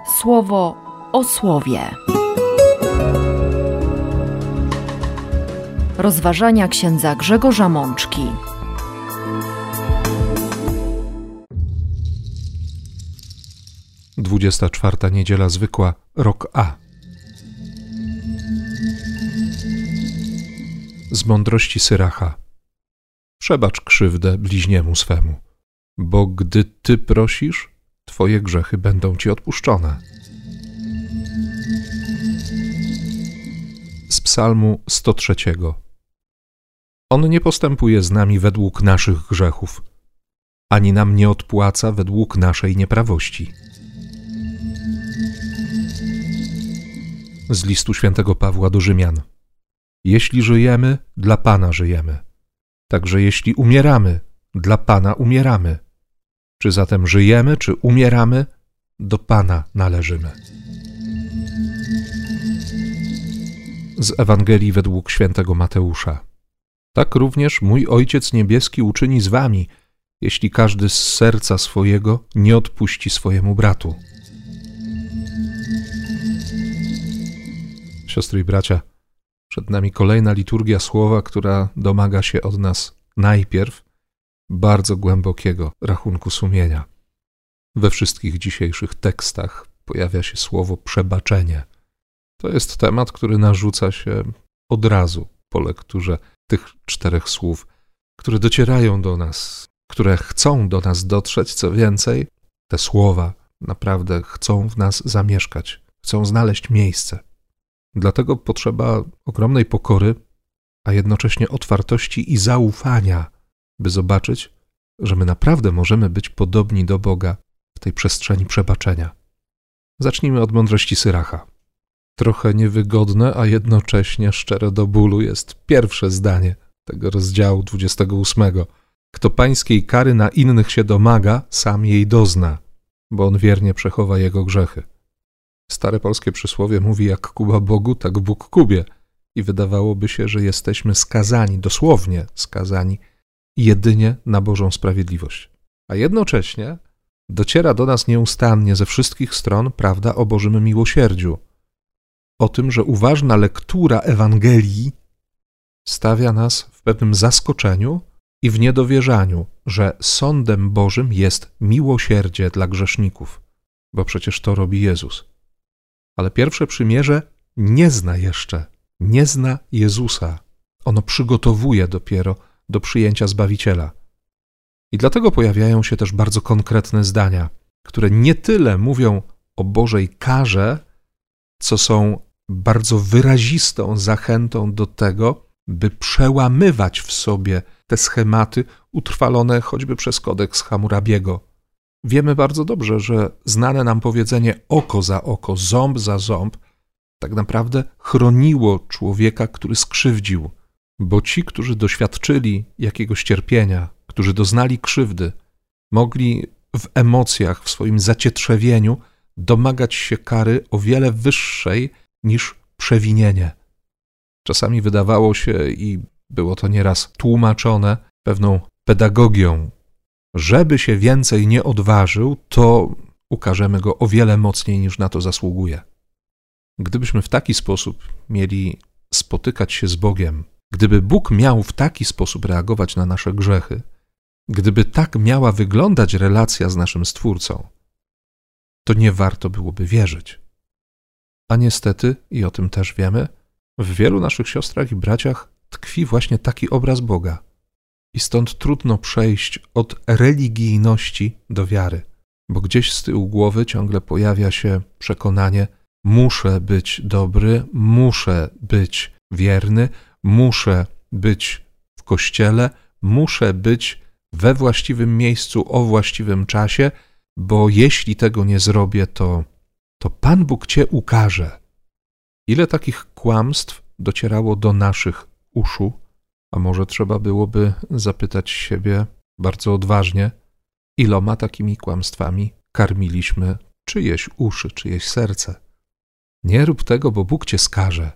Słowo o słowie. Rozważania księdza Grzegorza Mączki. Dwudziesta czwarta niedziela zwykła, rok A. Z mądrości Syracha. Przebacz krzywdę bliźniemu swemu, bo gdy ty prosisz, twoje grzechy będą ci odpuszczone. Z psalmu 103. On nie postępuje z nami według naszych grzechów, ani nam nie odpłaca według naszej nieprawości. Z listu świętego Pawła do Rzymian. Jeśli żyjemy, dla Pana żyjemy. Także jeśli umieramy, dla Pana umieramy. Czy zatem żyjemy, czy umieramy, do Pana należymy. Z Ewangelii według świętego Mateusza. Tak również mój Ojciec Niebieski uczyni z wami, jeśli każdy z serca swojego nie odpuści swojemu bratu. Siostry i bracia, przed nami kolejna liturgia słowa, która domaga się od nas najpierw bardzo głębokiego rachunku sumienia. We wszystkich dzisiejszych tekstach pojawia się słowo przebaczenie. To jest temat, który narzuca się od razu po lekturze tych 4 słów, które docierają do nas, które chcą do nas dotrzeć. Co więcej, te słowa naprawdę chcą w nas zamieszkać, chcą znaleźć miejsce. Dlatego potrzeba ogromnej pokory, a jednocześnie otwartości i zaufania, by zobaczyć, że my naprawdę możemy być podobni do Boga w tej przestrzeni przebaczenia. Zacznijmy od mądrości Syracha. Trochę niewygodne, a jednocześnie szczere do bólu jest pierwsze zdanie tego rozdziału 28. Kto pańskiej kary na innych się domaga, sam jej dozna, bo on wiernie przechowa jego grzechy. Stare polskie przysłowie mówi, jak Kuba Bogu, tak Bóg Kubie. I wydawałoby się, że jesteśmy skazani, dosłownie skazani, jedynie na Bożą sprawiedliwość. A jednocześnie dociera do nas nieustannie ze wszystkich stron prawda o Bożym miłosierdziu. O tym, że uważna lektura Ewangelii stawia nas w pewnym zaskoczeniu i w niedowierzaniu, że sądem Bożym jest miłosierdzie dla grzeszników, bo przecież to robi Jezus. Ale pierwsze przymierze nie zna Jezusa. Ono przygotowuje dopiero do przyjęcia Zbawiciela. I dlatego pojawiają się też bardzo konkretne zdania, które nie tyle mówią o Bożej karze, co są bardzo wyrazistą zachętą do tego, by przełamywać w sobie te schematy utrwalone choćby przez kodeks Hammurabiego. Wiemy bardzo dobrze, że znane nam powiedzenie oko za oko, ząb za ząb tak naprawdę chroniło człowieka, który skrzywdził, bo ci, którzy doświadczyli jakiegoś cierpienia, którzy doznali krzywdy, mogli w emocjach, w swoim zacietrzewieniu domagać się kary o wiele wyższej niż przewinienie. Czasami wydawało się, i było to nieraz tłumaczone pewną pedagogią, żeby się więcej nie odważył, to ukażemy go o wiele mocniej niż na to zasługuje. Gdybyśmy w taki sposób mieli spotykać się z Bogiem, gdyby Bóg miał w taki sposób reagować na nasze grzechy, gdyby tak miała wyglądać relacja z naszym Stwórcą, to nie warto byłoby wierzyć. A niestety, i o tym też wiemy, w wielu naszych siostrach i braciach tkwi właśnie taki obraz Boga. I stąd trudno przejść od religijności do wiary, bo gdzieś z tyłu głowy ciągle pojawia się przekonanie: muszę być dobry, muszę być wierny, muszę być w kościele, muszę być we właściwym miejscu o właściwym czasie, bo jeśli tego nie zrobię, to Pan Bóg cię ukarze. Ile takich kłamstw docierało do naszych uszu? A może trzeba byłoby zapytać siebie bardzo odważnie, iloma takimi kłamstwami karmiliśmy czyjeś uszy, czyjeś serce. Nie rób tego, bo Bóg cię skaże.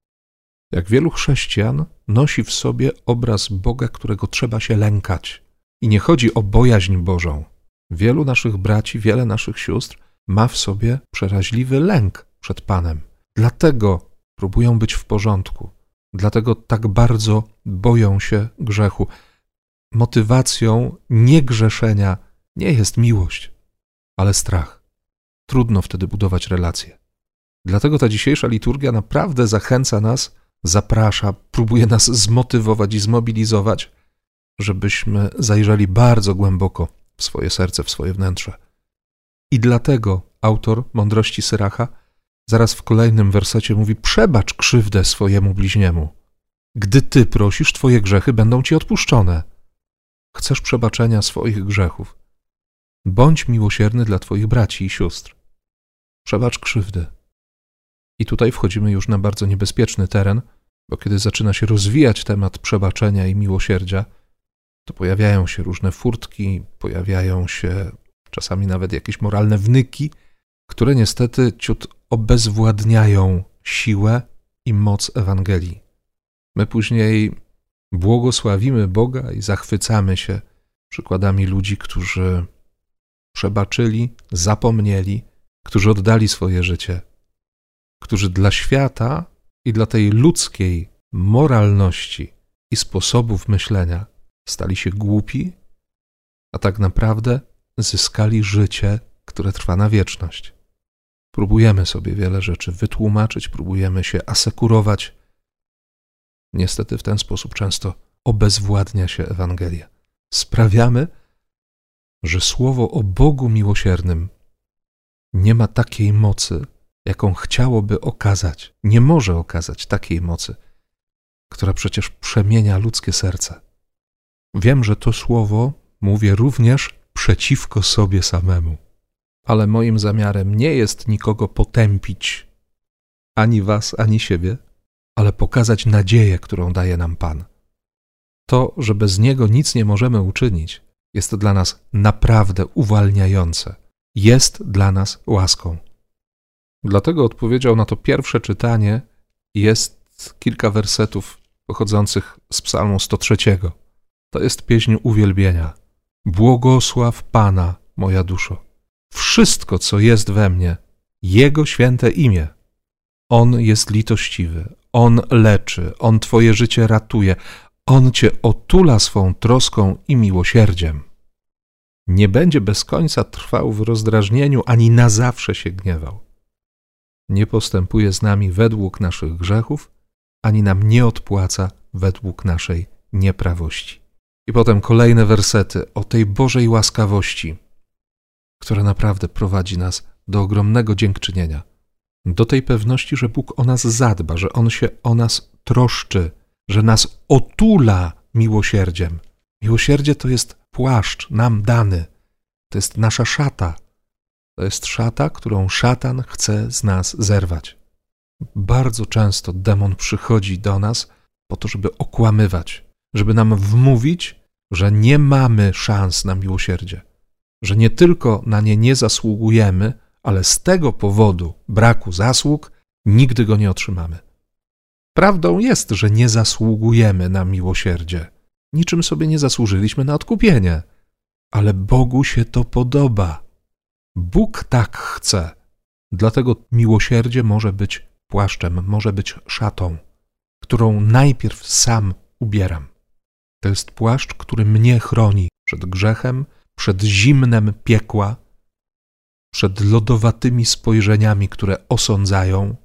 Jak wielu chrześcijan nosi w sobie obraz Boga, którego trzeba się lękać. I nie chodzi o bojaźń Bożą. Wielu naszych braci, wiele naszych sióstr ma w sobie przeraźliwy lęk przed Panem. Dlatego próbują być w porządku. Dlatego tak bardzo boją się grzechu. Motywacją niegrzeszenia nie jest miłość, ale strach. Trudno wtedy budować relacje. Dlatego ta dzisiejsza liturgia naprawdę zachęca nas, zaprasza, próbuje nas zmotywować i zmobilizować, żebyśmy zajrzeli bardzo głęboko w swoje serce, w swoje wnętrze. I dlatego autor Mądrości Syracha zaraz w kolejnym wersecie mówi: przebacz krzywdę swojemu bliźniemu. Gdy ty prosisz, twoje grzechy będą ci odpuszczone. Chcesz przebaczenia swoich grzechów. Bądź miłosierny dla twoich braci i sióstr. Przebacz krzywdy. I tutaj wchodzimy już na bardzo niebezpieczny teren, bo kiedy zaczyna się rozwijać temat przebaczenia i miłosierdzia, to pojawiają się różne furtki, pojawiają się czasami nawet jakieś moralne wnyki, które niestety ciut obezwładniają siłę i moc Ewangelii. My później błogosławimy Boga i zachwycamy się przykładami ludzi, którzy przebaczyli, zapomnieli, którzy oddali swoje życie, którzy dla świata i dla tej ludzkiej moralności i sposobów myślenia stali się głupi, a tak naprawdę zyskali życie, które trwa na wieczność. Próbujemy sobie wiele rzeczy wytłumaczyć, próbujemy się asekurować. Niestety w ten sposób często obezwładnia się Ewangelia. Sprawiamy, że słowo o Bogu miłosiernym nie ma takiej mocy, jaką chciałoby okazać, nie może okazać takiej mocy, która przecież przemienia ludzkie serce. Wiem, że to słowo mówię również przeciwko sobie samemu, ale moim zamiarem nie jest nikogo potępić, ani was, ani siebie, ale pokazać nadzieję, którą daje nam Pan. To, że bez Niego nic nie możemy uczynić, jest dla nas naprawdę uwalniające, jest dla nas łaską. Dlatego odpowiedzią na to pierwsze czytanie jest kilka wersetów pochodzących z Psalmu 103. To jest pieśń uwielbienia. Błogosław Pana, moja duszo. Wszystko, co jest we mnie, Jego święte imię. On jest litościwy, On leczy, On Twoje życie ratuje, On Cię otula swą troską i miłosierdziem. Nie będzie bez końca trwał w rozdrażnieniu, ani na zawsze się gniewał. Nie postępuje z nami według naszych grzechów, ani nam nie odpłaca według naszej nieprawości. I potem kolejne wersety o tej Bożej łaskawości, która naprawdę prowadzi nas do ogromnego dziękczynienia, do tej pewności, że Bóg o nas zadba, że On się o nas troszczy, że nas otula miłosierdziem. Miłosierdzie to jest płaszcz nam dany, to jest nasza szata. To jest szata, którą szatan chce z nas zerwać. Bardzo często demon przychodzi do nas po to, żeby okłamywać, żeby nam wmówić, że nie mamy szans na miłosierdzie, że nie tylko na nie nie zasługujemy, ale z tego powodu braku zasług nigdy go nie otrzymamy. Prawdą jest, że nie zasługujemy na miłosierdzie. Niczym sobie nie zasłużyliśmy na odkupienie, ale Bogu się to podoba. Bóg tak chce. Dlatego miłosierdzie może być płaszczem, może być szatą, którą najpierw sam ubieram. To jest płaszcz, który mnie chroni przed grzechem, przed zimnem piekła, przed lodowatymi spojrzeniami, które osądzają,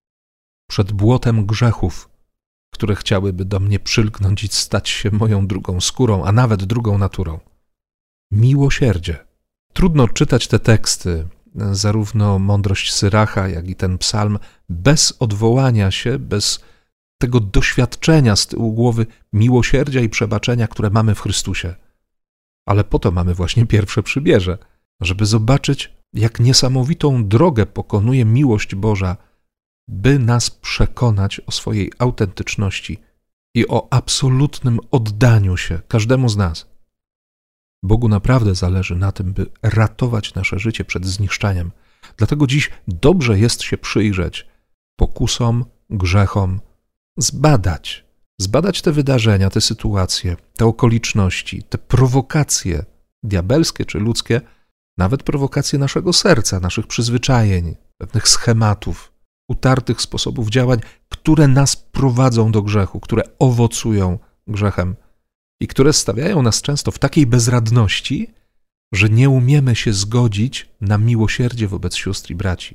przed błotem grzechów, które chciałyby do mnie przylgnąć i stać się moją drugą skórą, a nawet drugą naturą. Miłosierdzie. Trudno czytać te teksty, zarówno Mądrość Syracha, jak i ten psalm, bez odwołania się, bez tego doświadczenia z tyłu głowy miłosierdzia i przebaczenia, które mamy w Chrystusie. Ale po to mamy właśnie pierwsze przybierze, żeby zobaczyć, jak niesamowitą drogę pokonuje miłość Boża, by nas przekonać o swojej autentyczności i o absolutnym oddaniu się każdemu z nas. Bogu naprawdę zależy na tym, by ratować nasze życie przed zniszczeniem. Dlatego dziś dobrze jest się przyjrzeć pokusom, grzechom, zbadać te wydarzenia, te sytuacje, te okoliczności, te prowokacje diabelskie czy ludzkie, nawet prowokacje naszego serca, naszych przyzwyczajeń, pewnych schematów, utartych sposobów działań, które nas prowadzą do grzechu, które owocują grzechem i które stawiają nas często w takiej bezradności, że nie umiemy się zgodzić na miłosierdzie wobec sióstr i braci.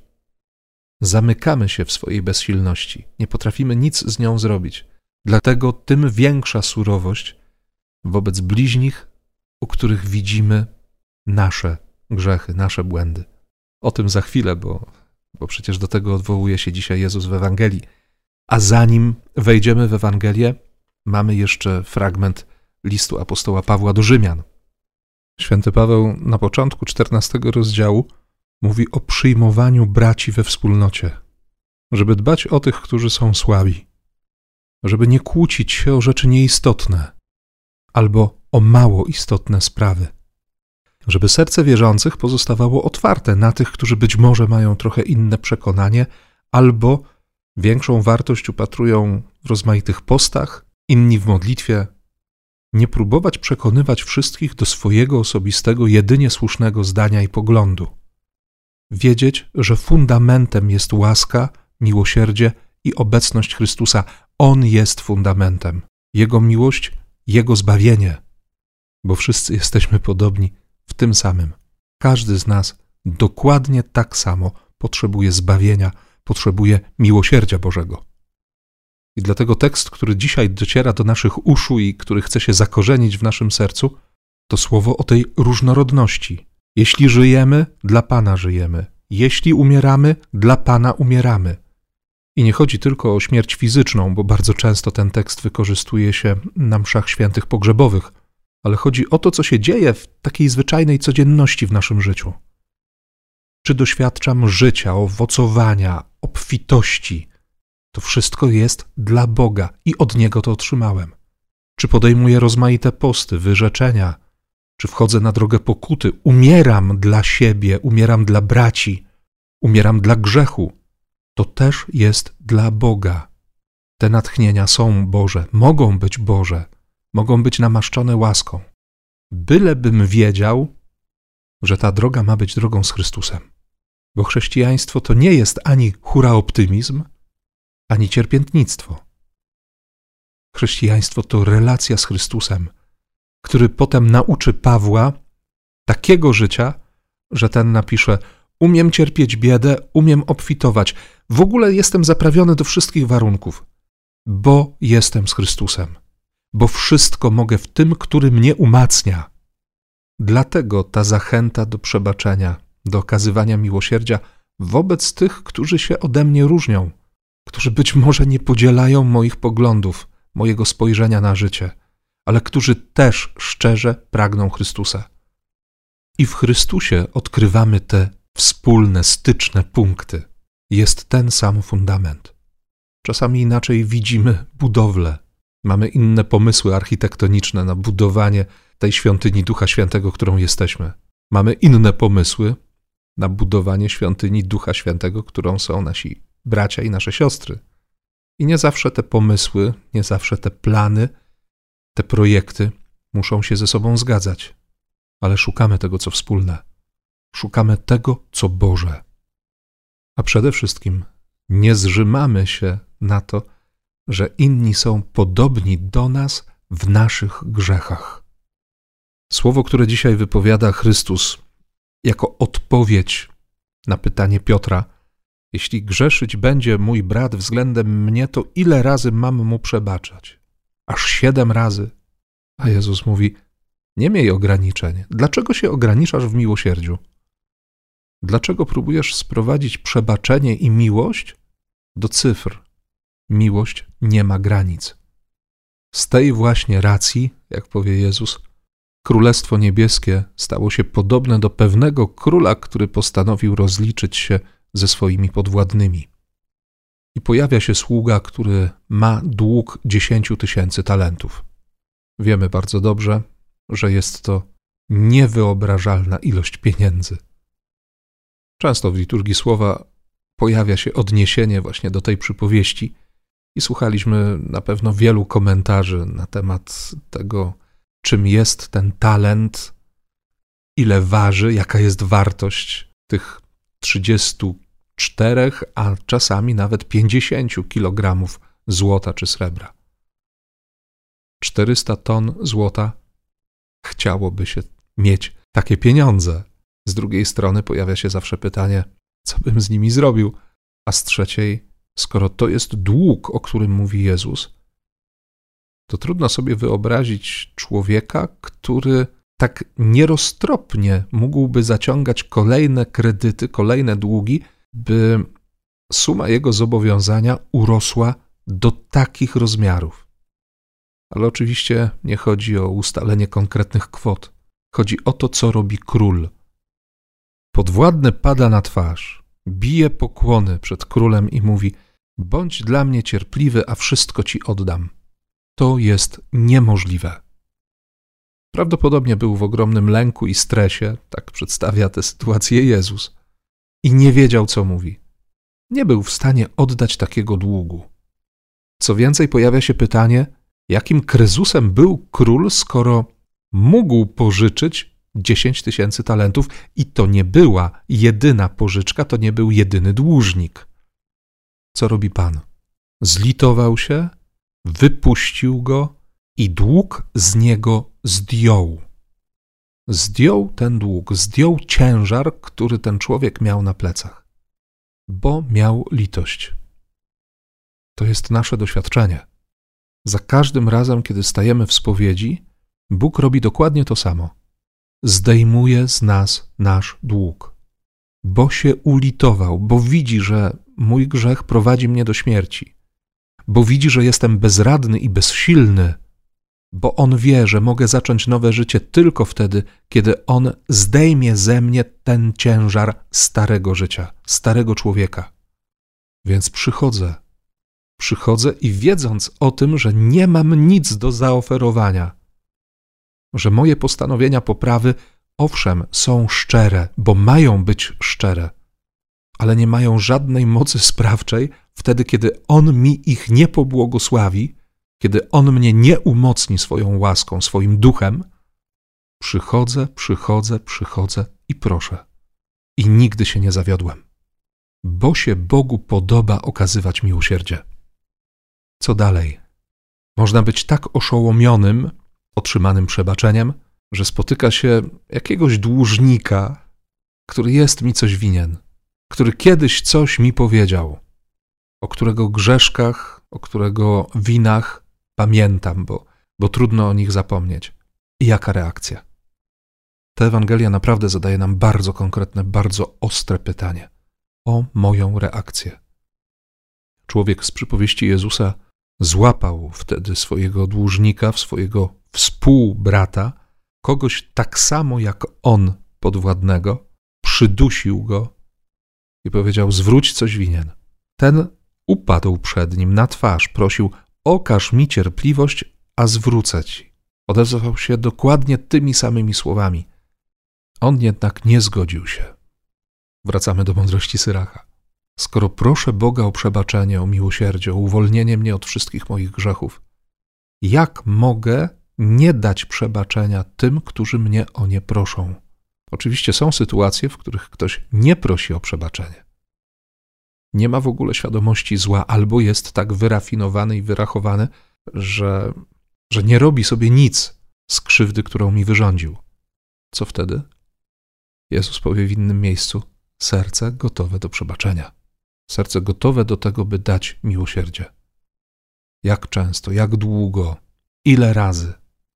Zamykamy się w swojej bezsilności, nie potrafimy nic z nią zrobić. Dlatego tym większa surowość wobec bliźnich, u których widzimy nasze grzechy, nasze błędy. O tym za chwilę, bo przecież do tego odwołuje się dzisiaj Jezus w Ewangelii. A zanim wejdziemy w Ewangelię, mamy jeszcze fragment listu apostoła Pawła do Rzymian. Święty Paweł na początku 14 rozdziału mówi o przyjmowaniu braci we wspólnocie, żeby dbać o tych, którzy są słabi, żeby nie kłócić się o rzeczy nieistotne albo o mało istotne sprawy, żeby serce wierzących pozostawało otwarte na tych, którzy być może mają trochę inne przekonanie albo większą wartość upatrują w rozmaitych postach, inni w modlitwie. Nie próbować przekonywać wszystkich do swojego osobistego, jedynie słusznego zdania i poglądu. Wiedzieć, że fundamentem jest łaska, miłosierdzie i obecność Chrystusa. On jest fundamentem. Jego miłość, Jego zbawienie. Bo wszyscy jesteśmy podobni w tym samym. Każdy z nas dokładnie tak samo potrzebuje zbawienia, potrzebuje miłosierdzia Bożego. I dlatego tekst, który dzisiaj dociera do naszych uszu i który chce się zakorzenić w naszym sercu, to słowo o tej różnorodności. Jeśli żyjemy, dla Pana żyjemy. Jeśli umieramy, dla Pana umieramy. I nie chodzi tylko o śmierć fizyczną, bo bardzo często ten tekst wykorzystuje się na mszach świętych pogrzebowych, ale chodzi o to, co się dzieje w takiej zwyczajnej codzienności w naszym życiu. Czy doświadczam życia, owocowania, obfitości? To wszystko jest dla Boga i od Niego to otrzymałem. Czy podejmuję rozmaite posty, wyrzeczenia? Czy wchodzę na drogę pokuty? Umieram dla siebie, umieram dla braci, umieram dla grzechu. To też jest dla Boga. Te natchnienia są Boże, mogą być Boże, mogą być namaszczone łaską. Bylebym wiedział, że ta droga ma być drogą z Chrystusem. Bo chrześcijaństwo to nie jest ani hura optymizm, ani cierpiętnictwo. Chrześcijaństwo to relacja z Chrystusem, który potem nauczy Pawła takiego życia, że ten napisze: umiem cierpieć biedę, umiem obfitować, w ogóle jestem zaprawiony do wszystkich warunków, bo jestem z Chrystusem, bo wszystko mogę w tym, który mnie umacnia. Dlatego ta zachęta do przebaczenia, do okazywania miłosierdzia wobec tych, którzy się ode mnie różnią, którzy być może nie podzielają moich poglądów, mojego spojrzenia na życie, ale którzy też szczerze pragną Chrystusa. I w Chrystusie odkrywamy te wspólne, styczne punkty. Jest ten sam fundament. Czasami inaczej widzimy budowlę. Mamy inne pomysły architektoniczne na budowanie tej świątyni Ducha Świętego, którą jesteśmy. Mamy inne pomysły na budowanie świątyni Ducha Świętego, którą są nasi bracia i nasze siostry. I nie zawsze te pomysły, nie zawsze te plany, te projekty muszą się ze sobą zgadzać. Ale szukamy tego, co wspólne. Szukamy tego, co Boże. A przede wszystkim nie zrzymamy się na to, że inni są podobni do nas w naszych grzechach. Słowo, które dzisiaj wypowiada Chrystus jako odpowiedź na pytanie Piotra: jeśli grzeszyć będzie mój brat względem mnie, to ile razy mam mu przebaczać? Aż 7 razy. A Jezus mówi: nie miej ograniczeń. Dlaczego się ograniczasz w miłosierdziu? Dlaczego próbujesz sprowadzić przebaczenie i miłość do cyfr? Miłość nie ma granic. Z tej właśnie racji, jak powie Jezus, Królestwo Niebieskie stało się podobne do pewnego króla, który postanowił rozliczyć się ze swoimi podwładnymi. I pojawia się sługa, który ma dług 10 000 talentów. Wiemy bardzo dobrze, że jest to niewyobrażalna ilość pieniędzy. Często w liturgii słowa pojawia się odniesienie właśnie do tej przypowieści i słuchaliśmy na pewno wielu komentarzy na temat tego, czym jest ten talent, ile waży, jaka jest wartość tych 34, a czasami nawet 50 kilogramów złota czy srebra. 400 ton złota, chciałoby się mieć takie pieniądze. Z drugiej strony pojawia się zawsze pytanie, co bym z nimi zrobił? A z trzeciej, skoro to jest dług, o którym mówi Jezus, to trudno sobie wyobrazić człowieka, który tak nieroztropnie mógłby zaciągać kolejne kredyty, kolejne długi, by suma jego zobowiązania urosła do takich rozmiarów. Ale oczywiście nie chodzi o ustalenie konkretnych kwot. Chodzi o to, co robi król. Podwładny pada na twarz, bije pokłony przed królem i mówi: bądź dla mnie cierpliwy, a wszystko ci oddam. To jest niemożliwe. Prawdopodobnie był w ogromnym lęku i stresie, tak przedstawia tę sytuację Jezus, i nie wiedział, co mówi. Nie był w stanie oddać takiego długu. Co więcej, pojawia się pytanie, jakim krezusem był król, skoro mógł pożyczyć 10 000 talentów i to nie była jedyna pożyczka, to nie był jedyny dłużnik. Co robi Pan? Zlitował się, wypuścił go i dług z niego zdjął. Zdjął ten dług, zdjął ciężar, który ten człowiek miał na plecach, bo miał litość. To jest nasze doświadczenie. Za każdym razem, kiedy stajemy w spowiedzi, Bóg robi dokładnie to samo. Zdejmuje z nas nasz dług, bo się ulitował, bo widzi, że mój grzech prowadzi mnie do śmierci, bo widzi, że jestem bezradny i bezsilny, bo On wie, że mogę zacząć nowe życie tylko wtedy, kiedy On zdejmie ze mnie ten ciężar starego życia, starego człowieka. Więc przychodzę i wiedząc o tym, że nie mam nic do zaoferowania, że moje postanowienia poprawy, owszem, są szczere, bo mają być szczere, ale nie mają żadnej mocy sprawczej wtedy, kiedy On mi ich nie pobłogosławi, kiedy On mnie nie umocni swoją łaską, swoim duchem, przychodzę i proszę. I nigdy się nie zawiodłem, bo się Bogu podoba okazywać miłosierdzie. Co dalej? Można być tak oszołomionym otrzymanym przebaczeniem, że spotyka się jakiegoś dłużnika, który jest mi coś winien, który kiedyś coś mi powiedział, o którego grzeszkach, o którego winach pamiętam, bo trudno o nich zapomnieć. I jaka reakcja? Ta Ewangelia naprawdę zadaje nam bardzo konkretne, bardzo ostre pytanie o moją reakcję. Człowiek z przypowieści Jezusa złapał wtedy swojego dłużnika, swojego współbrata, kogoś tak samo jak on podwładnego, przydusił go i powiedział: zwróć, coś winien. Ten upadł przed nim na twarz, prosił: okaż mi cierpliwość, a zwrócę ci. Odezwał się dokładnie tymi samymi słowami. On jednak nie zgodził się. Wracamy do mądrości Syracha. Skoro proszę Boga o przebaczenie, o miłosierdzie, o uwolnienie mnie od wszystkich moich grzechów, jak mogę nie dać przebaczenia tym, którzy mnie o nie proszą? Oczywiście są sytuacje, w których ktoś nie prosi o przebaczenie. Nie ma w ogóle świadomości zła, albo jest tak wyrafinowany i wyrachowany, że nie robi sobie nic z krzywdy, którą mi wyrządził. Co wtedy? Jezus powie w innym miejscu: serce gotowe do przebaczenia. Serce gotowe do tego, by dać miłosierdzie. Jak często, jak długo, ile razy?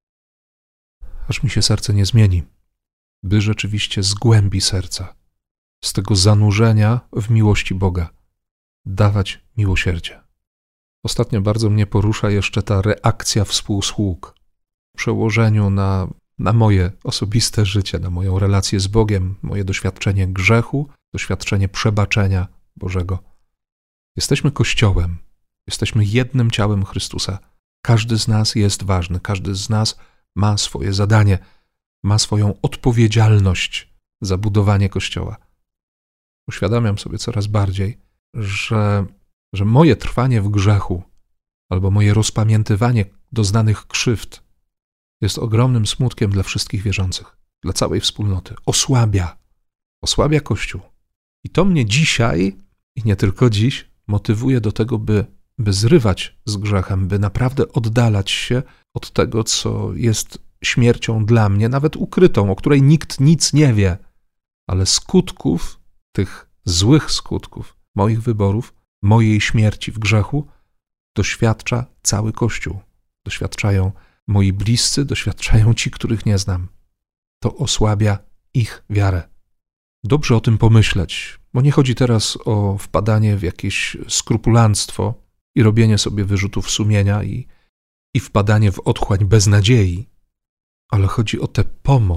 Aż mi się serce nie zmieni, by rzeczywiście z głębi serca, z tego zanurzenia w miłości Boga, dawać miłosierdzie. Ostatnio bardzo mnie porusza jeszcze ta reakcja współsług w przełożeniu na moje osobiste życie, na moją relację z Bogiem, moje doświadczenie grzechu, doświadczenie przebaczenia Bożego. Jesteśmy Kościołem, jesteśmy jednym ciałem Chrystusa. Każdy z nas jest ważny, każdy z nas ma swoje zadanie, ma swoją odpowiedzialność za budowanie Kościoła. Uświadamiam sobie coraz bardziej, że moje trwanie w grzechu albo moje rozpamiętywanie doznanych krzywd jest ogromnym smutkiem dla wszystkich wierzących. dla całej wspólnoty. Osłabia Kościół. I to mnie dzisiaj, i nie tylko dziś, motywuje do tego, by zrywać z grzechem, by naprawdę oddalać się od tego, co jest śmiercią dla mnie, nawet ukrytą, o której nikt nic nie wie, ale skutków, tych złych skutków moich wyborów, mojej śmierci w grzechu doświadcza cały Kościół. Doświadczają moi bliscy, doświadczają ci, których nie znam. To osłabia ich wiarę. Dobrze o tym pomyśleć, bo nie chodzi teraz o wpadanie w jakieś skrupulanstwo i robienie sobie wyrzutów sumienia i wpadanie w otchłań beznadziei, ale chodzi o tę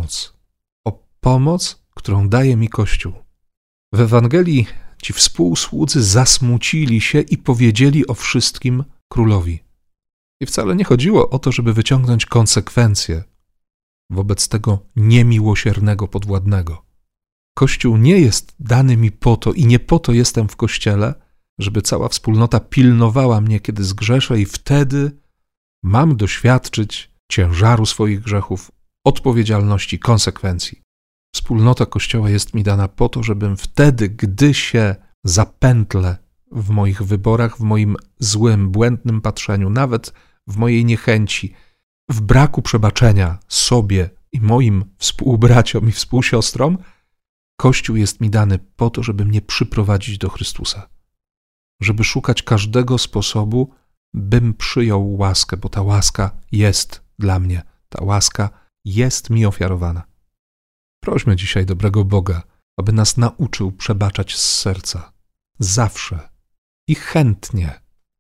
pomoc, którą daje mi Kościół. W Ewangelii ci współsłudzy zasmucili się i powiedzieli o wszystkim królowi. I wcale nie chodziło o to, żeby wyciągnąć konsekwencje wobec tego niemiłosiernego podwładnego. Kościół nie jest dany mi po to i nie po to jestem w Kościele, żeby cała wspólnota pilnowała mnie, kiedy zgrzeszę i wtedy mam doświadczyć ciężaru swoich grzechów, odpowiedzialności, konsekwencji. Wspólnota Kościoła jest mi dana po to, żebym wtedy, gdy się zapętlę w moich wyborach, w moim złym, błędnym patrzeniu, nawet w mojej niechęci, w braku przebaczenia sobie i moim współbraciom i współsiostrom, Kościół jest mi dany po to, żeby mnie przyprowadzić do Chrystusa. Żeby szukać każdego sposobu, bym przyjął łaskę, bo ta łaska jest dla mnie. Ta łaska jest mi ofiarowana. Prośmy dzisiaj dobrego Boga, aby nas nauczył przebaczać z serca. Zawsze i chętnie.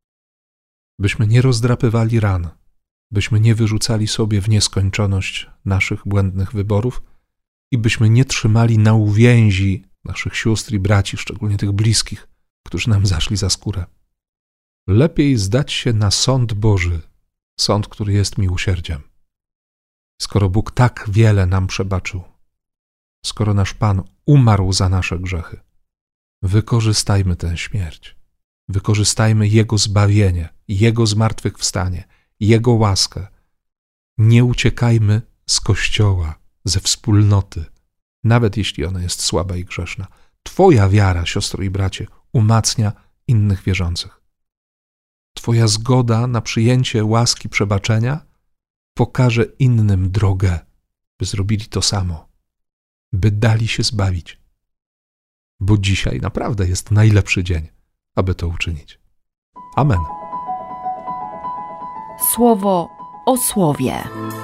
Byśmy nie rozdrapywali ran, byśmy nie wyrzucali sobie w nieskończoność naszych błędnych wyborów i byśmy nie trzymali na uwięzi naszych sióstr i braci, szczególnie tych bliskich, którzy nam zaszli za skórę. Lepiej zdać się na sąd Boży, sąd, który jest miłosierdziem. Skoro Bóg tak wiele nam przebaczył, skoro nasz Pan umarł za nasze grzechy, wykorzystajmy tę śmierć, wykorzystajmy Jego zbawienie, Jego zmartwychwstanie, Jego łaskę. Nie uciekajmy z Kościoła, ze wspólnoty, nawet jeśli ona jest słaba i grzeszna. Twoja wiara, siostro i bracie, umacnia innych wierzących. Twoja zgoda na przyjęcie łaski przebaczenia pokaże innym drogę, by zrobili to samo, by dali się zbawić. Bo dzisiaj naprawdę jest najlepszy dzień, aby to uczynić. Amen. Słowo o słowie.